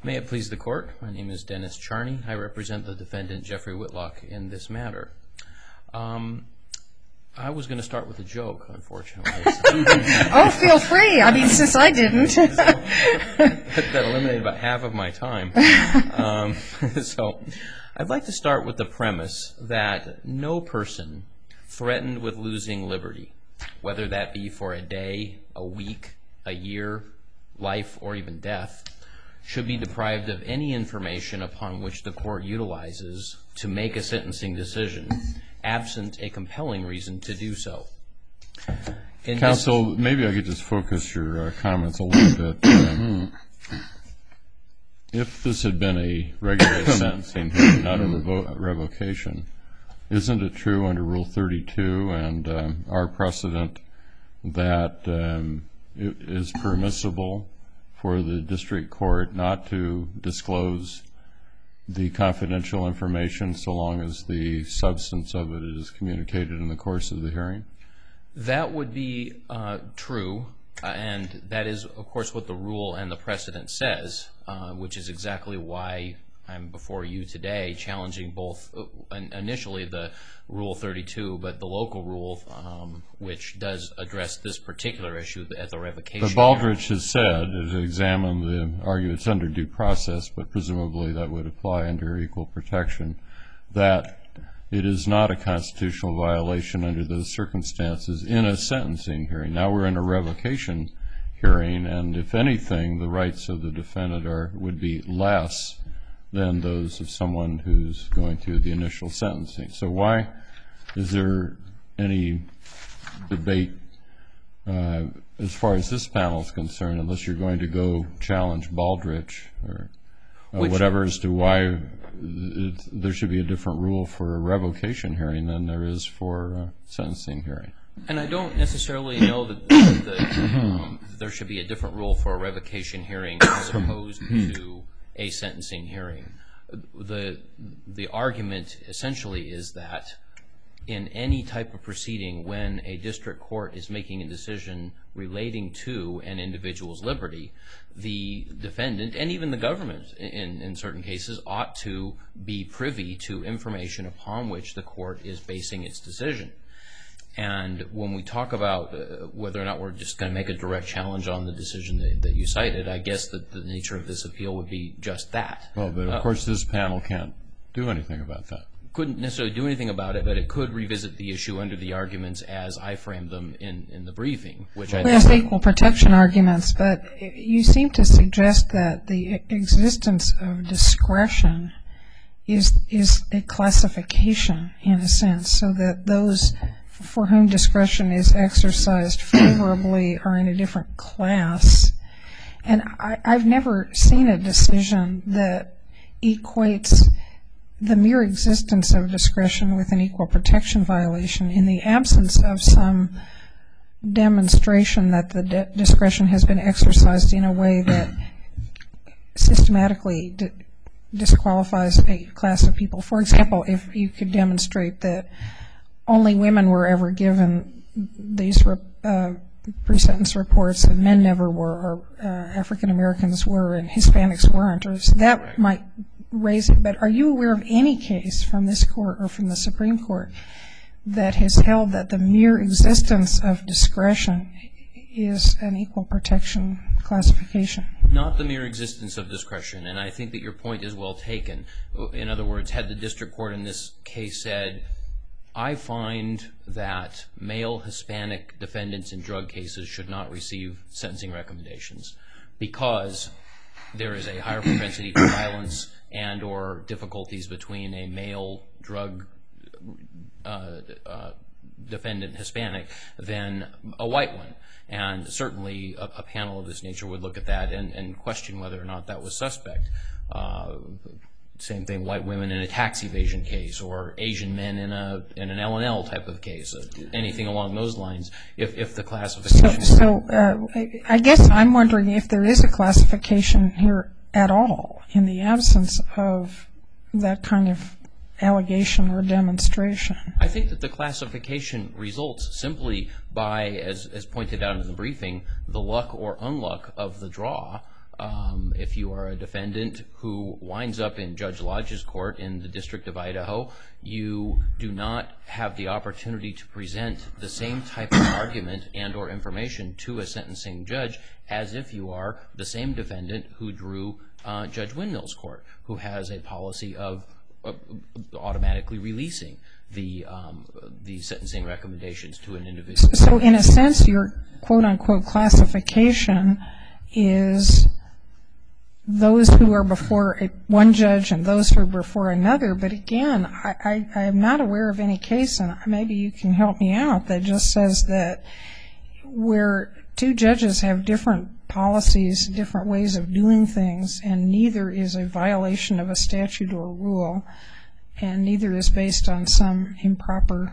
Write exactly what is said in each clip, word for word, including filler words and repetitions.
May it please the Court, my name is Dennis Charney. I represent the defendant Jeffrey Whitlock in this matter. Um, I was going to start with a joke, unfortunately. Oh, feel free. I mean, since I didn't. so, that eliminated about half of my time. Um, so I'd like to start with the premise that no person threatened with losing liberty, whether that be for a day, a week, a year, life, or even death, should be deprived of any information upon which the court utilizes to make a sentencing decision, absent a compelling reason to do so. In Counsel, this, maybe I could just focus your uh, comments a little bit. Um, if this had been a regular sentencing hearing, not a revo revocation, isn't it true under Rule thirty-two and um, our precedent that um, it is permissible for the district court not to disclose the confidential information so long as the substance of it is communicated in the course of the hearing? That would be uh, true, uh, and that is, of course, what the rule and the precedent says, uh, which is exactly why I'm before you today challenging both uh, initially the Rule thirty-two, but the local rule, um, which does address this particular issue at the revocation. But Baldrige has said, to examine the argument, it's under due process, but presumably that would apply under equal protection, that it is not a constitutional violation under those circumstances in a sentencing hearing. Now we're in a revocation hearing, and if anything, the rights of the defendant are would be less than those of someone who's going through the initial sentencing. So why is there any debate uh, as far as this panel is concerned, unless you're going to go challenge Baldrige or uh, whatever, as to why it, there should be a different rule for a revocation hearing than there is for a sentencing hearing? And I don't necessarily know that, that, that um, there should be a different rule for a revocation hearing as opposed to a sentencing hearing. The, the argument essentially is that in any type of proceeding when a district court is making a decision relating to an individual's liberty, the defendant and even the government in, in certain cases ought to be privy to information upon which the court is basing its decision. And when we talk about uh, whether or not we're just going to make a direct challenge on the decision that, that you cited, I guess that the nature of this appeal would be just that. Well, but of uh, course this panel can't do anything about that. Couldn't necessarily do anything about it, but it could revisit the issue under the arguments as I framed them in, in the briefing. Which I There's equal protection arguments, but you seem to suggest that the existence of discretion is, is a classification in a sense, so that those for whom discretion is exercised favorably are in a different class. And I, I've never seen a decision that equates the mere existence of discretion with an equal protection violation in the absence of some demonstration that the de discretion has been exercised in a way that systematically d disqualifies a class of people. For example, if you could demonstrate that only women were ever given these uh, pre-sentence reports and men never were, or uh, African Americans were and Hispanics weren't, or so that right. might raise it. But are you aware of any case from this court or from the Supreme Court that has held that the mere existence of discretion is an equal protection classification? Not the mere existence of discretion, and I think that your point is well taken. In other words, had the district court in this case said, I find that male Hispanic defendants in drug cases should not receive sentencing recommendations because there is a higher propensity for violence and or difficulties between a male drug uh, uh, defendant Hispanic than a white one. And certainly a, a panel of this nature would look at that and, and question whether or not that was suspect. Uh, Same thing, white women in a tax evasion case, or Asian men in a in an L and L type of case, anything along those lines. If if the classification. So, so uh, I guess I'm wondering if there is a classification here at all in the absence of that kind of allegation or demonstration. I think that the classification results simply by, as as pointed out in the briefing, the luck or unluck of the draw. Um, if you are a defendant who winds up in Judge Lodge's court in the District of Idaho, you do not have the opportunity to present the same type of argument and or information to a sentencing judge as if you are the same defendant who drew uh, Judge Windmill's court, who has a policy of uh, automatically releasing the um, the sentencing recommendations to an individual. So in a sense, your quote-unquote classification is those who are before a, one judge and those who are before another. But again, I, I, I am not aware of any case, and maybe you can help me out, that just says that where two judges have different policies, different ways of doing things, and neither is a violation of a statute or rule, and neither is based on some improper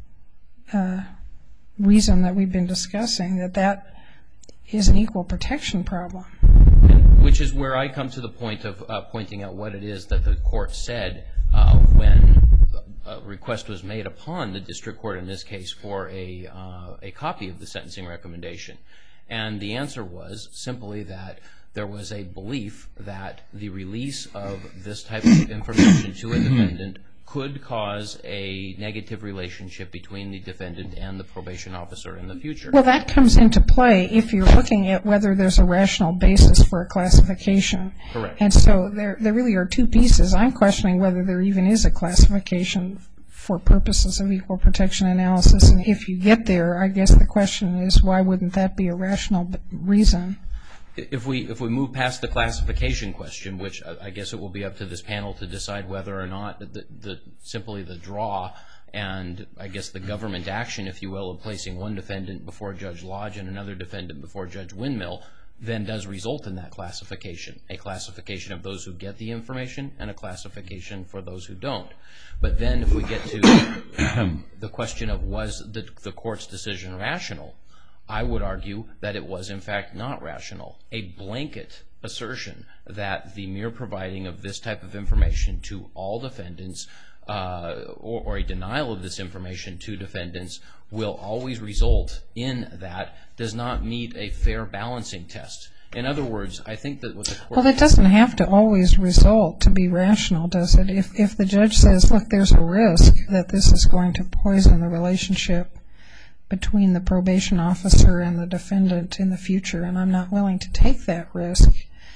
uh, reason that we've been discussing, that that is an equal protection problem. Which is where I come to the point of uh, pointing out what it is that the court said uh, when a request was made upon the district court in this case for a, uh, a copy of the sentencing recommendation. And the answer was simply that there was a belief that the release of this type of information to a defendant could cause a negative relationship between the defendant and the probation officer in the future. Well, that comes into play if you're looking at whether there's a rational basis for a classification. Correct. And so there, there really are two pieces. I'm questioning whether there even is a classification for purposes of equal protection analysis. And if you get there, I guess the question is, why wouldn't that be a rational reason? If we if we move past the classification question, which I guess it will be up to this panel to decide whether or not the, the simply the draw and I guess the government action, if you will, of placing one defendant before Judge Lodge and another defendant before Judge Windmill, then does result in that classification, a classification of those who get the information and a classification for those who don't. But then if we get to um, the question of was the, the court's decision rational, I would argue that it was in fact not rational. A blanket assertion that the mere providing of this type of information to all defendants uh, or, or a denial of this information to defendants will always result in that does not meet a fair balancing test. In other words, I think that what the court... Well, it doesn't have to always result to be rational, does it? If, if the judge says, look, there's a risk that this is going to poison the relationship between the probation officer and the defendant in the future, and I'm not willing to take that risk,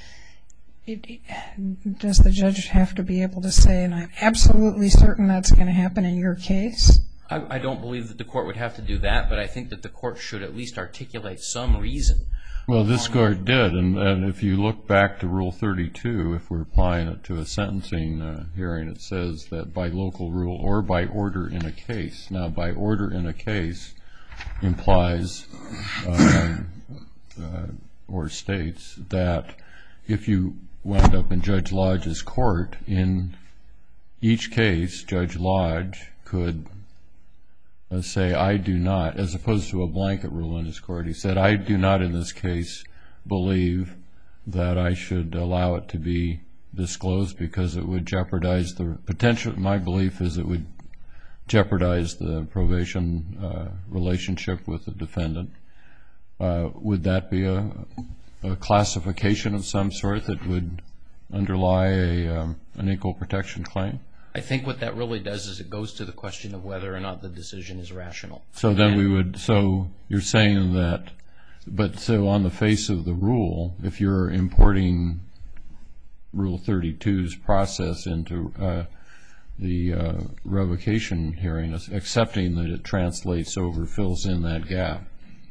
it, it, does the judge have to be able to say, and I'm absolutely certain that's going to happen in your case? I, I don't believe that the court would have to do that, but I think that the court should at least articulate some reason. Well, this court did, and, and if you look back to Rule thirty-two, if we're applying it to a sentencing uh, hearing, it says that by local rule or by order in a case. Now, by order in a case implies uh, uh, or states that if you wound up in Judge Lodge's court, in each case, Judge Lodge could uh, say, I do not, as opposed to a blanket rule in his court. He said, I do not in this case believe that I should allow it to be disclosed because it would jeopardize the potential. My belief is it would jeopardize the probation uh, relationship with the defendant. Uh, would that be a, a classification of some sort that would underlie a, um, an equal protection claim? I think what that really does is it goes to the question of whether or not the decision is rational. So then we would, so you're saying that, but so on the face of the rule, if you're importing Rule thirty-two's process into uh, the uh, revocation hearing, accepting that it translates over, fills in that gap,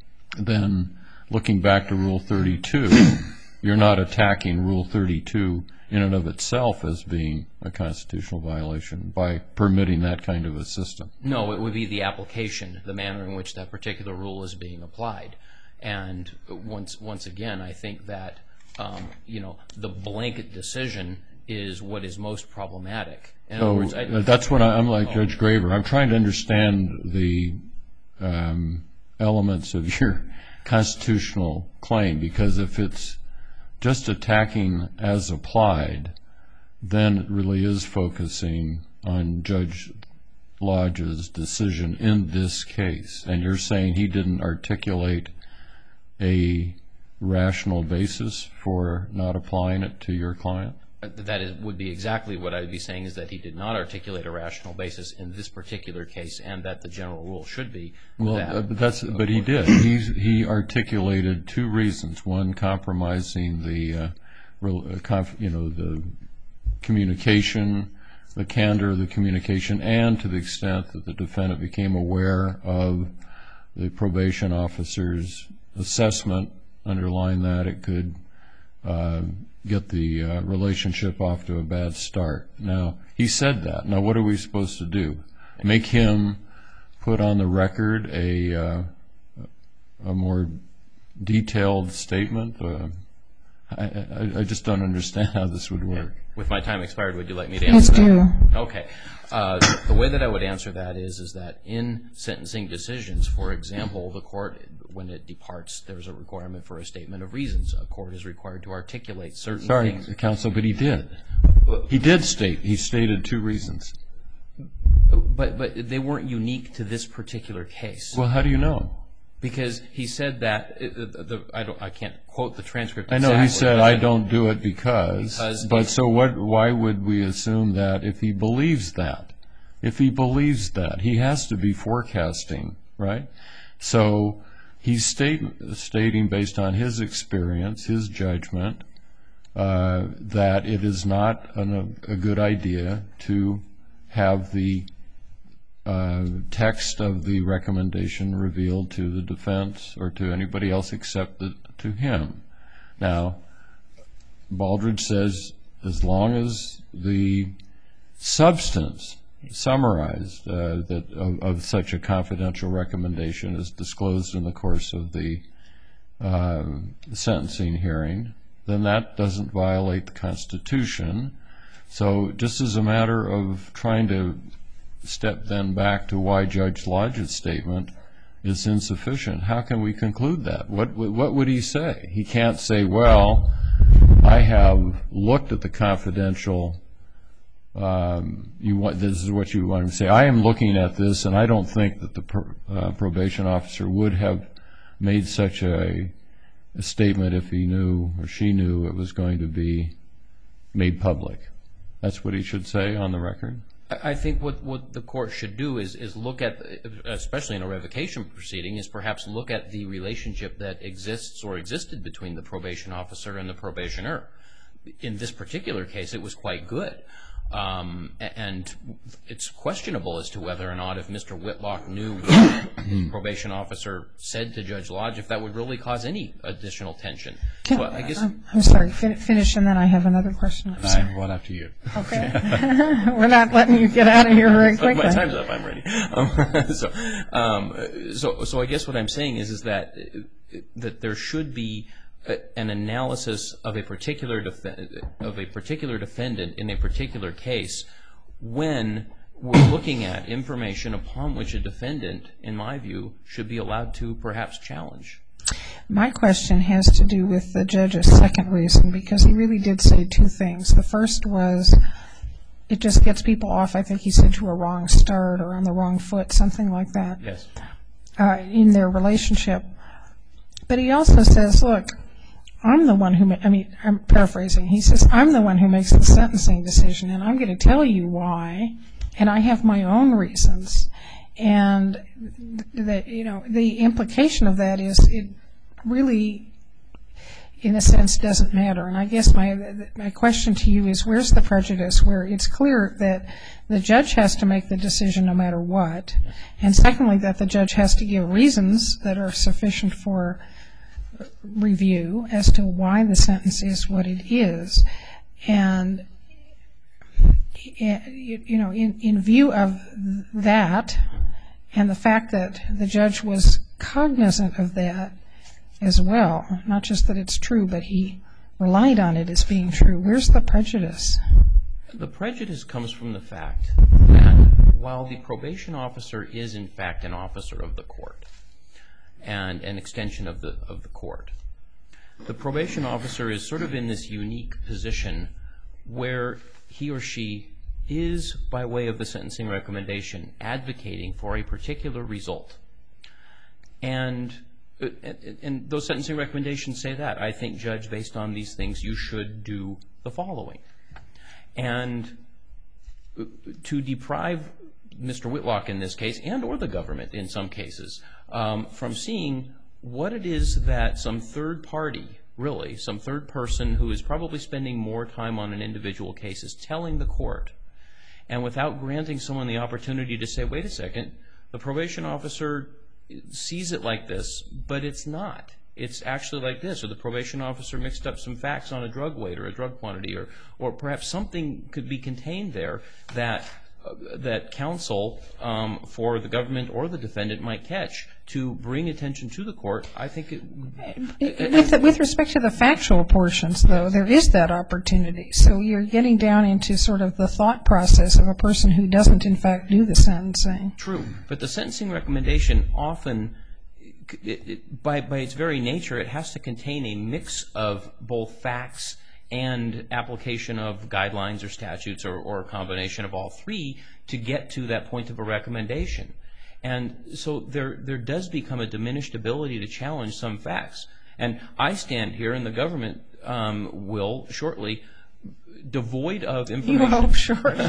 then looking back to Rule thirty-two, you're not attacking Rule thirty-two in and of itself as being a constitutional violation by permitting that kind of a system. No, it would be the application, the manner in which that particular rule is being applied. And once once again, I think that um, you know, the blanket decision is what is most problematic. In so other words, I, that's when I, I'm like oh. Judge Graver. I'm trying to understand the um, elements of your constitutional claim, because if it's just attacking as applied, then it really is focusing on Judge Lodge's decision in this case. And you're saying he didn't articulate a rational basis for not applying it to your client? That is, would be exactly what I would be saying, is that he did not articulate a rational basis in this particular case, and that the general rule should be well, that. Uh, but, that's, but he did. He's, he articulated two reasons. One, compromising the, uh, real, uh, conf, you know, the communication, the candor of the communication, and to the extent that the defendant became aware of the probation officer's assessment underlying that, it could uh, get the uh, relationship off to a bad start. Now, he said that. Now, what are we supposed to do? Make him put on the record a, uh, a more detailed statement? Uh, I, I, I just don't understand how this would work. With my time expired, would you like me to answer Please that? do. Okay. Uh, the way that I would answer that is, is that in sentencing decisions, for example, the court, when it departs, there's a requirement for a statement of reasons. A court is required to articulate certain Sorry, things. counsel, but he did. He did state. He stated two reasons. But, but they weren't unique to this particular case. Well, how do you know? Because he said that, uh, the, the, I, don't, I can't quote the transcript I know exactly, he said, but I don't do it because, because but so what? Why would we assume that if he believes that? If he believes that, he has to be forecasting, right? So he's state, stating based on his experience, his judgment, uh, that it is not an, a, a good idea to have the uh, text of the recommendation revealed to the defense or to anybody else except the, to him. Now, Baldridge says as long as the substance summarized uh, that of, of such a confidential recommendation is disclosed in the course of the uh, sentencing hearing, then that doesn't violate the Constitution. So just as a matter of trying to step then back to why Judge Lodge's statement is insufficient, how can we conclude that? What, what would he say? He can't say, well, I have looked at the confidential, um, you want, this is what you want to say, I am looking at this and I don't think that the pr uh, probation officer would have made such a, a statement if he knew or she knew it was going to be made public. That's what he should say on the record? I think what, what the court should do is, is look at, especially in a revocation proceeding, is perhaps look at the relationship that exists or existed between the probation officer and the probationer. In this particular case, it was quite good. Um, and it's questionable as to whether or not if Mister Whitlock knew what the probation officer said to Judge Lodge, if that would really cause any additional tension. Can, so I guess, I'm, I'm sorry, fin finish and then I have another question. And I have one after you. Okay. We're not letting you get out of here very quickly. My time's up, I'm ready. Um, so, um, so, so I guess what I'm saying is, is that, that there should be an analysis of a particular of a particular defendant in a particular case when we're looking at information upon which a defendant, in my view, should be allowed to perhaps challenge. My question has to do with the judge's second reason, because he really did say two things. The first was it just gets people off, I think he said, to a wrong start or on the wrong foot, something like that, yes, uh, in their relationship. But he also says, look, I'm the one who, I mean, I'm paraphrasing. He says, I'm the one who makes the sentencing decision, and I'm going to tell you why, and I have my own reasons. And, the, you know, the implication of that is it really, in a sense, doesn't matter. And I guess my, my question to you is, where's the prejudice where it's clear that the judge has to make the decision no matter what, and secondly, that the judge has to give reasons that are sufficient for review as to why the sentence is what it is. And you know, in, in view of that and the fact that the judge was cognizant of that as well, not just that it's true, but he relied on it as being true, where's the prejudice? The prejudice comes from the fact that while the probation officer is in fact an officer of the court and an extension of the of the court, the probation officer is sort of in this unique position where he or she is, by way of the sentencing recommendation, advocating for a particular result. And and, and those sentencing recommendations say that. I think, Judge, based on these things, you should do the following. And to deprive Mister Whitlock in this case, and or the government in some cases, um, from seeing what it is that some third party, really, some third person who is probably spending more time on an individual case is telling the court, and without granting someone the opportunity to say, wait a second, the probation officer sees it like this, but it's not. It's actually like this, or the probation officer mixed up some facts on a drug weight or a drug quantity, or, or perhaps something could be contained there that uh, that counsel um, for the government or the defendant might catch to bring attention to the court. I think it... With, with respect to the factual portions, though, there is that opportunity. So you're getting down into sort of the thought process of a person who doesn't, in fact, do the sentencing. True, but the sentencing recommendation often... It, it, by, by its very nature, it has to contain a mix of both facts and application of guidelines or statutes, or, or a combination of all three to get to that point of a recommendation. And so there, there does become a diminished ability to challenge some facts. And I stand here, and the government um, will shortly, devoid of information. You hope shortly.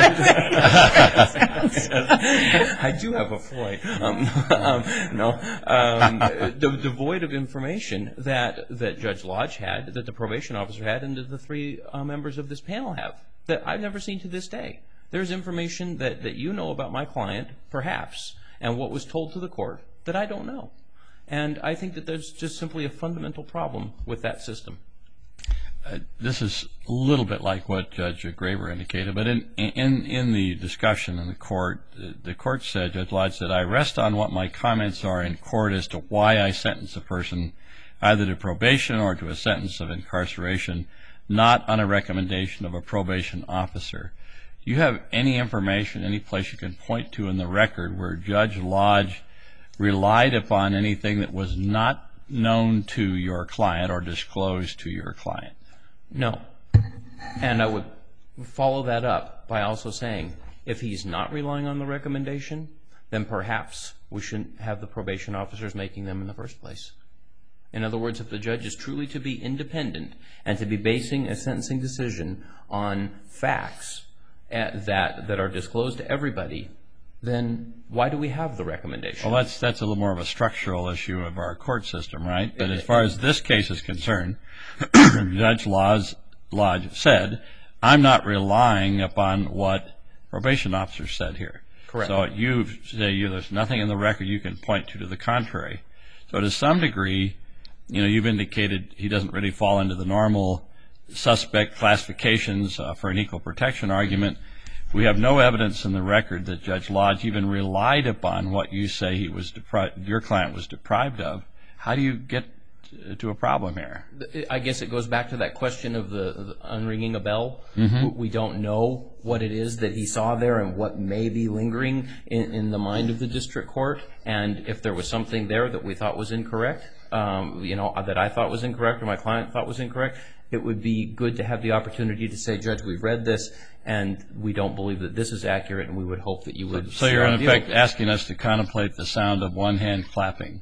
I do have a point. Um, um, no, um, de- devoid of information that that Judge Lodge had, that the probation officer had, and that the three uh, members of this panel have, that I've never seen to this day. There's information that, that you know about my client, perhaps, and what was told to the court that I don't know. And I think that there's just simply a fundamental problem with that system. Uh, this is a little bit like what Judge Graber indicated, but in in in the discussion in the court, the, the court said, Judge Lodge said, I rest on what my comments are in court as to why I sentence a person either to probation or to a sentence of incarceration, not on a recommendation of a probation officer. Do you have any information, any place you can point to in the record where Judge Lodge relied upon anything that was not known to your client or disclosed to your client? No. And I would follow that up by also saying, if he's not relying on the recommendation, then perhaps we shouldn't have the probation officers making them in the first place. In other words, if the judge is truly to be independent and to be basing a sentencing decision on facts that, that are disclosed to everybody, then why do we have the recommendation? Well, that's that's a little more of a structural issue of our court system, right? But as far as this case is concerned, Judge Lodge, Lodge said, I'm not relying upon what probation officers said here. Correct. So you say you, there's nothing in the record you can point to to the contrary. So to some degree, you know, you've indicated he doesn't really fall into the normal suspect classifications uh, for an equal protection argument. We have no evidence in the record that Judge Lodge even relied upon what you say he was depri- your client was deprived of. How do you get to a problem here? I guess it goes back to that question of the, the unringing a bell. Mm-hmm. We don't know what it is that he saw there and what may be lingering in, in the mind of the district court. And if there was something there that we thought was incorrect, um, you know, that I thought was incorrect or my client thought was incorrect, it would be good to have the opportunity to say, Judge, we've read this and we don't believe that this is accurate, and we would hope that you would. So you're in effect asking us to contemplate the sound of one hand clapping.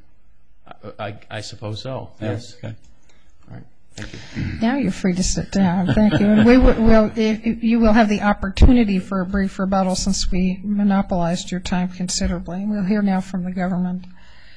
I, I, I suppose so. Yes. Okay. All right. Thank you. Now you're free to sit down. Thank you. And we will, will if, you will have the opportunity for a brief rebuttal since we monopolized your time considerably. We'll hear now from the government.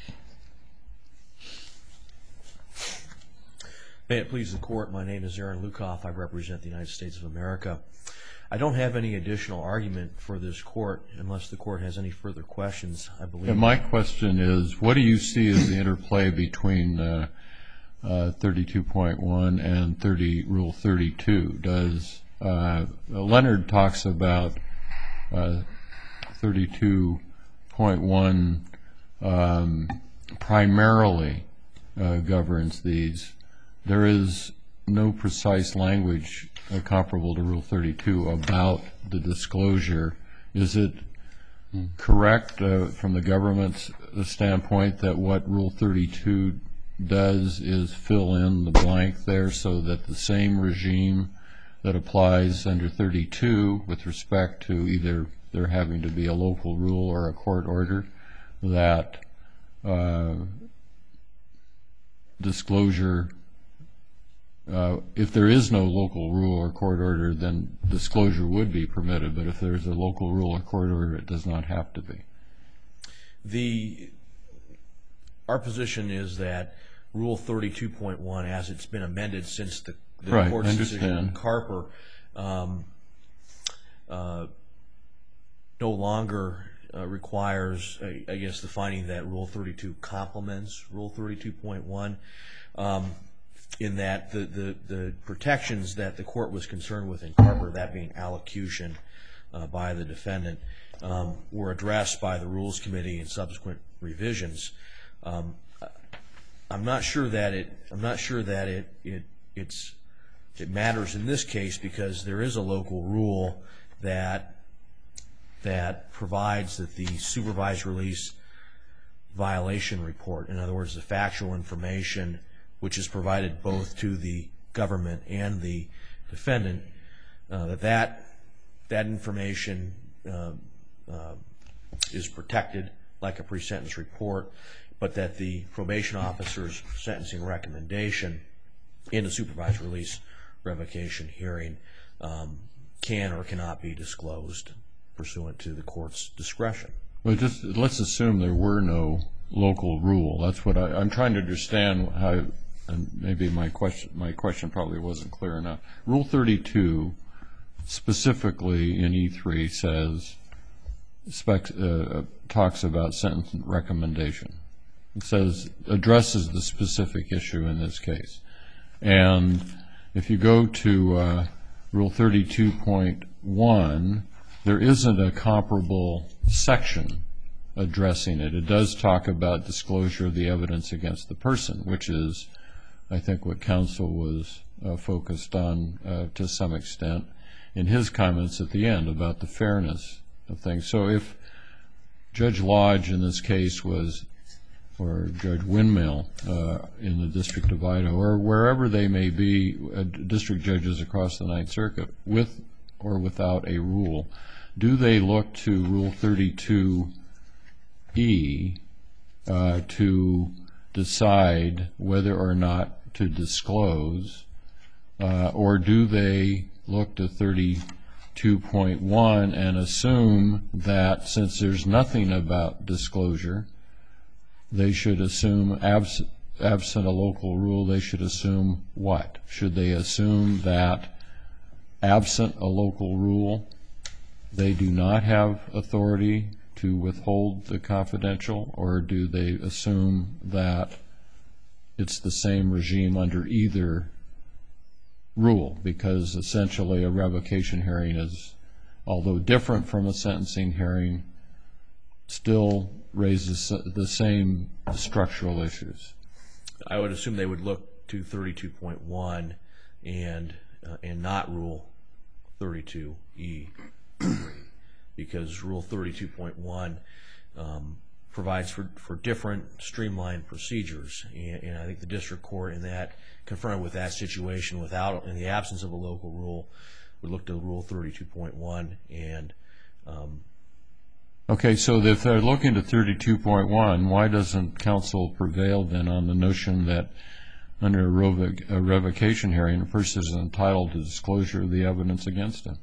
May it please the Court, my name is Aaron Lukoff. I represent the United States of America. I don't have any additional argument for this Court unless the Court has any further questions, I believe. Yeah, my question is, what do you see as the interplay between uh, uh, thirty-two point one and thirty, Rule thirty-two? Does uh, Leonard talks about uh, thirty-two point one um, primarily uh, governs these. There is no precise language uh, comparable to Rule thirty-two about the disclosure. Is it correct uh, from the government's standpoint that what Rule thirty-two does is fill in the blank there so that the same regime that applies under thirty-two with respect to either there having to be a local rule or a court order, that uh, disclosure, uh, if there is no local rule or court order, then disclosure would be permitted, but if there's a local rule or court order, it does not have to be. The, our position is that Rule thirty-two point one, as it's been amended since the, the right, court's decision in understand. Carper, um, uh, no longer uh, requires, I, I guess, the finding that Rule thirty-two complements Rule thirty-two point one, um, in that the, the, the protections that the court was concerned with in Carper, that being allocution uh, by the defendant, um, were addressed by the Rules Committee in subsequent revisions. Um, I'm not sure that it. I'm not sure that it. It. It's. It matters in this case because there is a local rule that that provides that the supervised release violation report, in other words, the factual information which is provided both to the government and the defendant, uh, that that that information uh, uh, is protected like a pre-sentence report, but that the probation officer's sentencing recommendation in a supervised release revocation hearing um, can or cannot be disclosed pursuant to the court's discretion. Well, just let's assume there were no local rule. That's what I, I'm trying to understand how, and maybe my question, my question probably wasn't clear enough. Rule thirty-two specifically in E three says, spec, uh, talks about sentence recommendation. It says, addresses the specific issue in this case. And if you go to uh, Rule thirty-two point one, there isn't a comparable section addressing it. It does talk about disclosure of the evidence against the person, which is, I think, what counsel was uh, focused on uh, to some extent in his comments at the end about the fairness of things. So if Judge Lodge in this case was, or Judge Windmill uh, in the District of Idaho, or wherever they may be, uh, district judges across the Ninth Circuit, with or without a rule, do they look to Rule thirty-two E uh, to decide whether or not to disclose, uh, or do they look to thirty-two point one and assume that since there's nothing about disclosure, they should assume, abs absent a local rule, they should assume what? Should they assume that absent a local rule, they do not have authority to withhold the confidential, or do they assume that it's the same regime under either rule? Because essentially a revocation hearing is, although different from a sentencing hearing, still raises the same structural issues. I would assume they would look to thirty-two point one and uh, and not Rule thirty-two E because Rule thirty-two point one um, provides for, for different streamlined procedures, and, and I think the district court in that, confronted with that situation without, in the absence of a local rule, would look to Rule thirty-two point one and um, Okay, so if they're looking to thirty-two point one, why doesn't counsel prevail then on the notion that under a, revoc a revocation hearing, a person is entitled to disclosure of the evidence against him?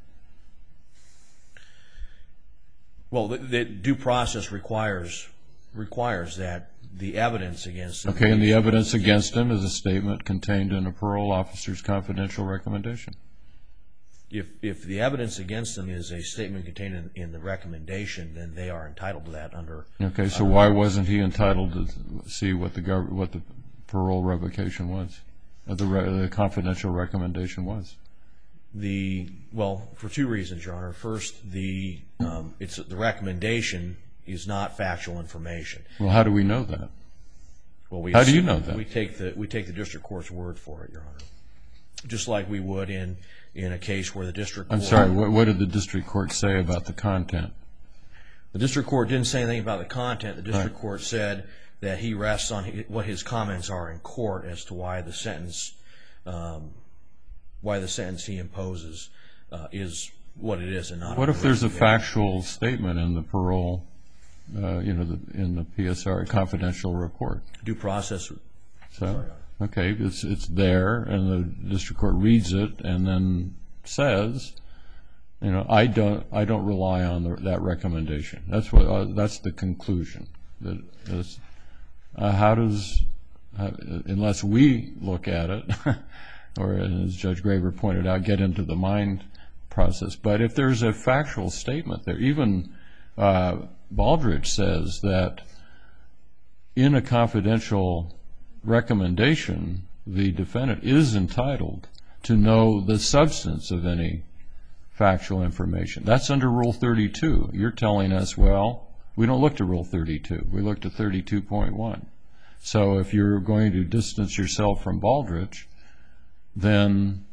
Well, the, the due process requires requires that the evidence against him. Okay, and the evidence against him is a statement contained in a parole officer's confidential recommendation. If, if the evidence against them is a statement contained in, in the recommendation, then they are entitled to that under... Okay, so why wasn't he entitled to see what the gov what the parole revocation was, uh, the, re the confidential recommendation was? The, well, for two reasons, Your Honor. First, the, um, it's, the recommendation is not factual information. Well, how do we know that? Well, we how do you know that? We take the, we take the district court's word for it, Your Honor. Just like we would in... in a case where the district court... I'm sorry, what, what did the district court say about the content? The district court didn't say anything about the content. The district right. court said that he rests on his, what his comments are in court as to why the sentence, um, why the sentence he imposes uh, is what it is and not... What if there's a factual statement in the parole, uh, you know, the, in the P S R confidential report? Due process... So? Sorry, Okay, it's it's there, and the district court reads it and then says, you know, I don't I don't rely on the, that recommendation. That's what uh, that's the conclusion. That is, uh, how does uh, unless we look at it, or as Judge Graber pointed out, get into the mind process. But if there's a factual statement there, even uh, Baldrige says that in a confidential recommendation, the defendant is entitled to know the substance of any factual information. That's under Rule thirty-two. You're telling us, well, we don't look to Rule thirty-two. We look to thirty-two point one. So if you're going to distance yourself from Baldrige, then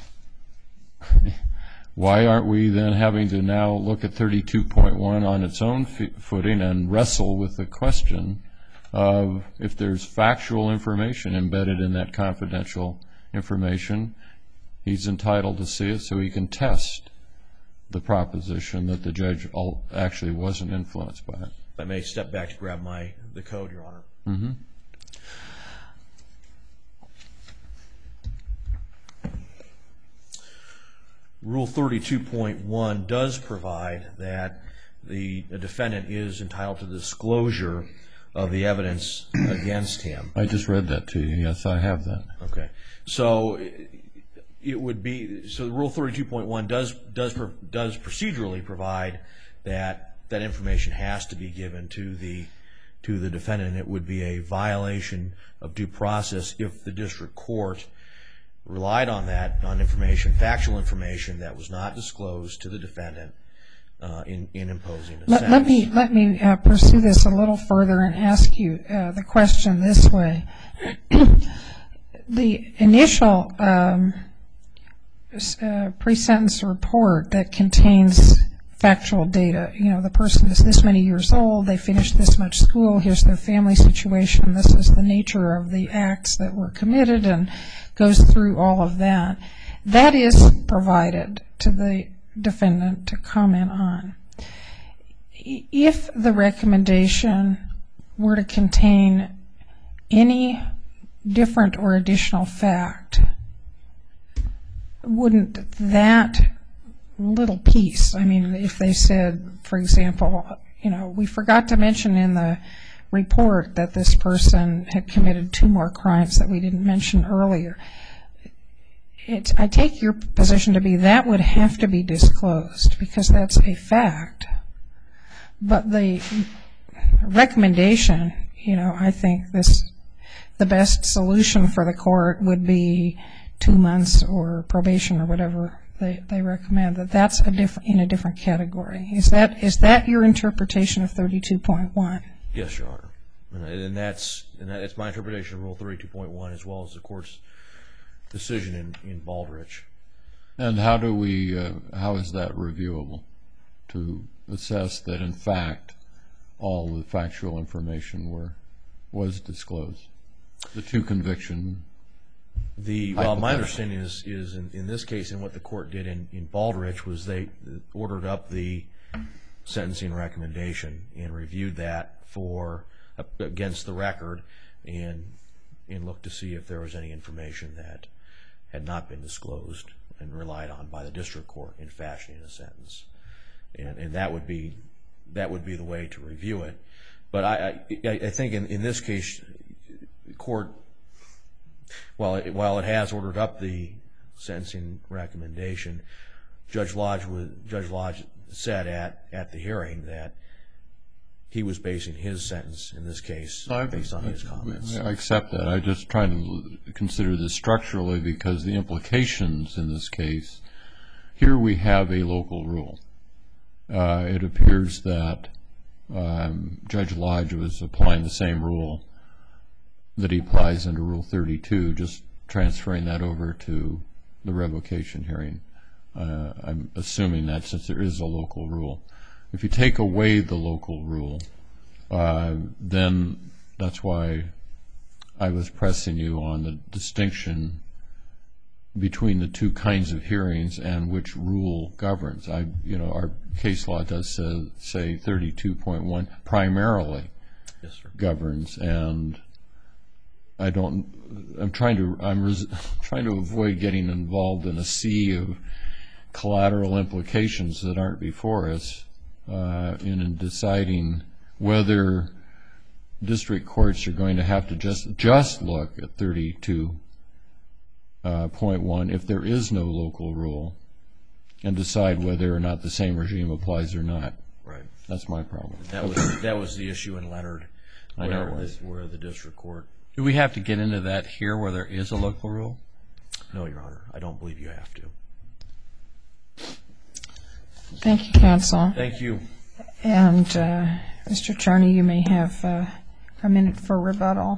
why aren't we then having to now look at thirty-two point one on its own footing and wrestle with the question of if there's factual information embedded in that confidential information, he's entitled to see it so he can test the proposition that the judge actually wasn't influenced by it. If I may step back to grab my the code, Your Honor. Mm-hmm. Rule thirty-two point one does provide that the, the defendant is entitled to disclosure of the evidence against him. I just read that to you. Yes, I have that. Okay. So it would be so Rule thirty-two point one does does does procedurally provide that that information has to be given to the to the defendant, and it would be a violation of due process if the district court relied on that, on information, factual information that was not disclosed to the defendant uh, in, in imposing a let, sentence. Let me, let me uh, pursue this a little further and ask you uh, the question this way. The initial um, uh, pre-sentence report that contains factual data, you know, the person is this many years old, they finished this much school, here's their family situation, this is the nature of the acts that were committed, and goes through all of that. That is provided to the defendant to comment on. If the recommendation were to contain any different or additional fact, wouldn't that little piece, I mean, if they said, for example, you know, we forgot to mention in the report that this person had committed two more crimes that we didn't mention earlier. It, I take your position to be that would have to be disclosed because that's a fact. But the recommendation, you know, I think this the best solution for the court would be two months or probation or whatever they, they recommend, that that's a different in a different category. Is that is that your interpretation of thirty-two point one? Yes, Your Honor. And that's and that's my interpretation of Rule thirty-two point one as well as the court's decision in, in Baldrige. And how do we, uh, how is that reviewable to assess that in fact all the factual information were was disclosed? The two conviction. The well, my understanding is is in, in this case, and what the court did in, in Baldrige was they ordered up the sentencing recommendation and reviewed that for against the record and and looked to see if there was any information that had not been disclosed and relied on by the district court in fashioning a sentence, and and that would be that would be the way to review it. But I I, I think in, in this case, the court, while it, while it has ordered up the sentencing recommendation, Judge Lodge was Judge Lodge said at at the hearing that he was basing his sentence in this case based on his comments. I accept that. I'm just trying to consider this structurally because the implications in this case, here we have a local rule. Uh, it appears that um, Judge Lodge was applying the same rule that he applies under Rule thirty-two, just transferring that over to the revocation hearing. Uh, I'm assuming that since there is a local rule. If you take away the local rule, uh, then that's why I was pressing you on the distinction between the two kinds of hearings and which rule governs. I, you know, our case law does say, say thirty-two point one primarily yes, sir. governs, and I don't, I'm trying to, I'm res, trying to avoid getting involved in a sea of collateral implications that aren't before us uh, in deciding whether district courts are going to have to just just look at thirty-two point one if there is no local rule and decide whether or not the same regime applies or not. Right. That's my problem. That was that was the issue in Leonard, I know where, it was. the, where the district court. Do we have to get into that here where there is a local rule? No, Your Honor. I don't believe you have to. Thank you, counsel. Thank you. And uh, Mister Charney, you may have uh, a minute for rebuttal.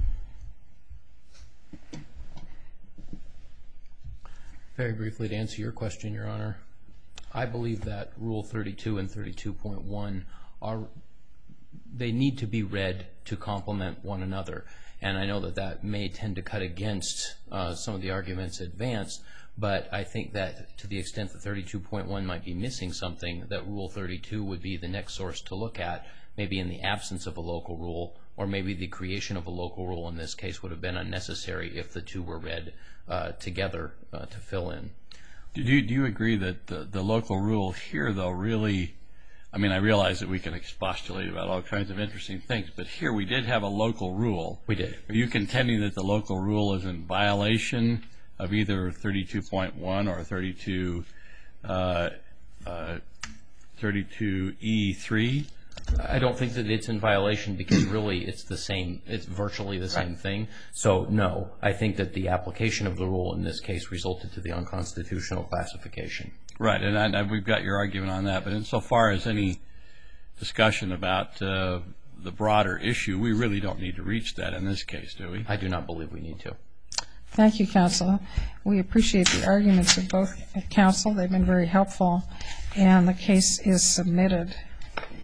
Very briefly to answer your question, Your Honor, I believe that Rule thirty-two and thirty-two point one are, they need to be read to complement one another. And I know that that may tend to cut against uh, some of the arguments advanced, but I think that to the extent that thirty-two point one might be missing something, that Rule thirty-two would be the next source to look at, maybe in the absence of a local rule, or maybe the creation of a local rule in this case would have been unnecessary if the two were read uh, together uh, to fill in. Do you, do you agree that the, the local rule here, though, really, I mean, I realize that we can expostulate about all kinds of interesting things, but here we did have a local rule. We did. Are you contending that the local rule is in violation of either thirty-two point one or thirty-two, uh, uh, thirty-two E three? I don't think that it's in violation because really it's the same, it's virtually the same thing. So no, I think that the application of the rule in this case resulted to the unconstitutional classification. Right, and I, I, we've got your argument on that, but insofar as any discussion about uh, the broader issue, we really don't need to reach that in this case, do we? I do not believe we need to. Thank you, counsel. We appreciate the arguments of both counsel. They've been very helpful, and the case is submitted.